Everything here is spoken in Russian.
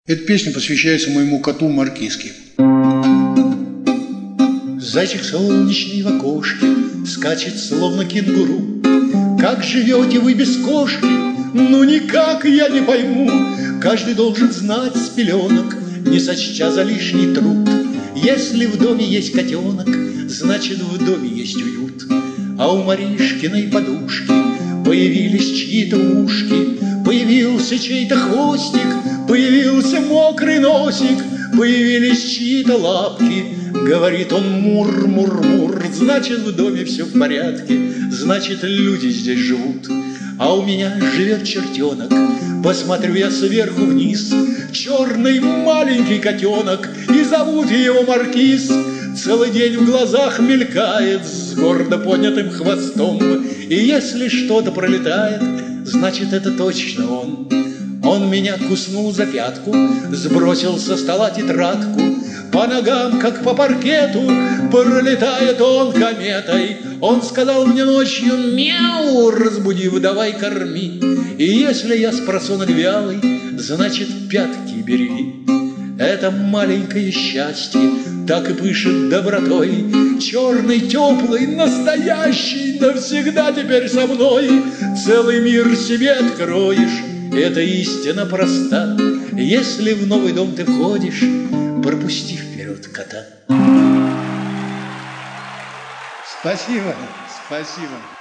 Эта песня посвящается моему коту Маркизке. Зайчик солнечный в окошке скачет, словно кенгуру. Как живете вы без кошки? Ну никак я не пойму. Каждый должен знать с пеленок, не сочтя за лишний труд. Если в доме есть котенок, значит в доме есть уют. А у Маришкиной подушки появились чьи-то ушки, появился чей-то хвостик, появился мокрый носик, появились чьи-то лапки. Говорит он мур-мур-мур, значит в доме все в порядке, значит люди здесь живут. А у меня живет чертенок, посмотрю я сверху вниз, черный маленький котенок, и зовут его Маркиз. Целый день в глазах мелькает с гордо поднятым хвостом, и если что-то пролетает, значит это точно он. Он меня куснул за пятку, сбросил со стола тетрадку. По ногам, как по паркету, пролетает он кометой. Он сказал мне ночью: мяу, разбудив, давай корми. И если я спросонок вялый, значит пятки береги. Это маленькое счастье так и пышет добротой. Черный, теплый, настоящий, навсегда теперь со мной. Целый мир себе откроешь, это истина проста. Если в новый дом ты входишь, пропусти вперед кота. Спасибо, спасибо.